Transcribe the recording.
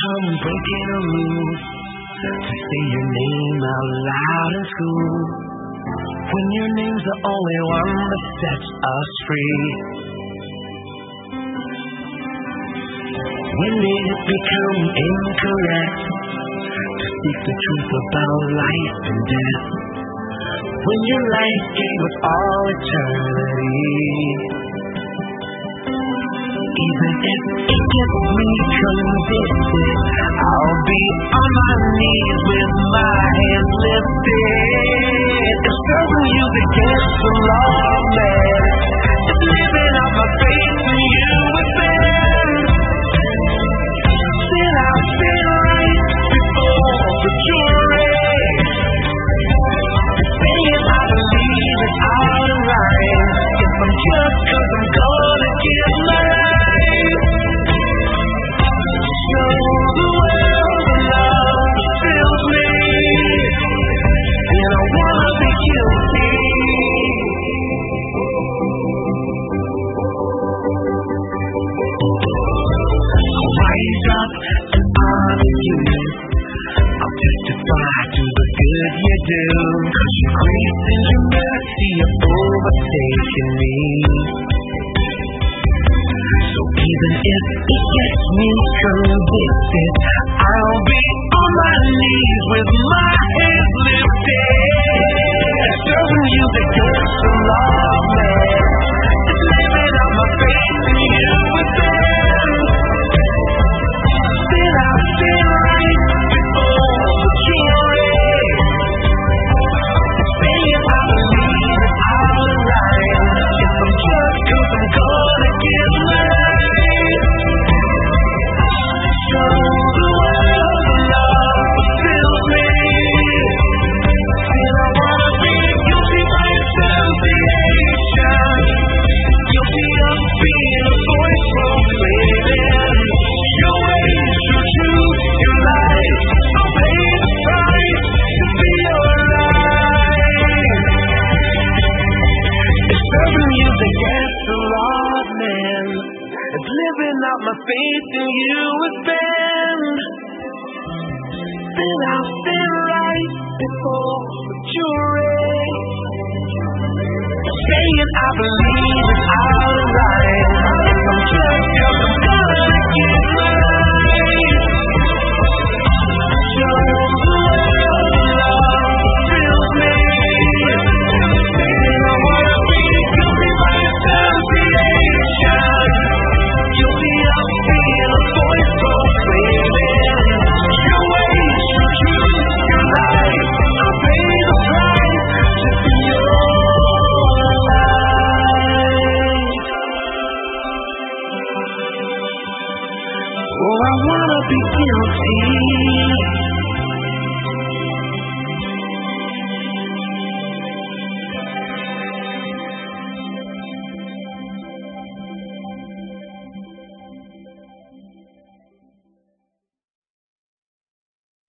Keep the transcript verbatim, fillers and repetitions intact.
become breaking a rule to say your name out loud in school, when your name's the only one that sets us free? When did it become incorrect to speak the truth about life and death, when your life gave us all eternity? Even if it gets me convicted, I'll be on my knees with my hands lifted. If serving you against the law, man, it's living out my faith in you within. Then I'll stand right before the jury, saying I believe it's all right. If I'm just 'cause I'm gonna give my life. Cause your grace and your mercy have overtaken me. So even if it gets me convicted, I'll be on my knees with my hands lifted. Serving you against the law, man. It's living out my faith in you within. Then I'll stand right before the jury, saying I believe it's all right. If I'm just 'cause I'm gonna give my life. Show the world the love that fills me. And I wanna be guilty by association, guilty of being a voice proclaiming your ways, your truth, your life. I'll pay the price to be your life. It's serving you against the law, man. It's living out my faith in you has been. Then I'll stand right before the jury, saying I believe it's all right. If I'm just 'cause I'm gonna give my life. Show the world the love that fills me. And I wanna be guilty by association, guilty of being a voice proclaiming your ways, your truth, your life. I'll pay the price to be your life. Oh, I wanna be guilty.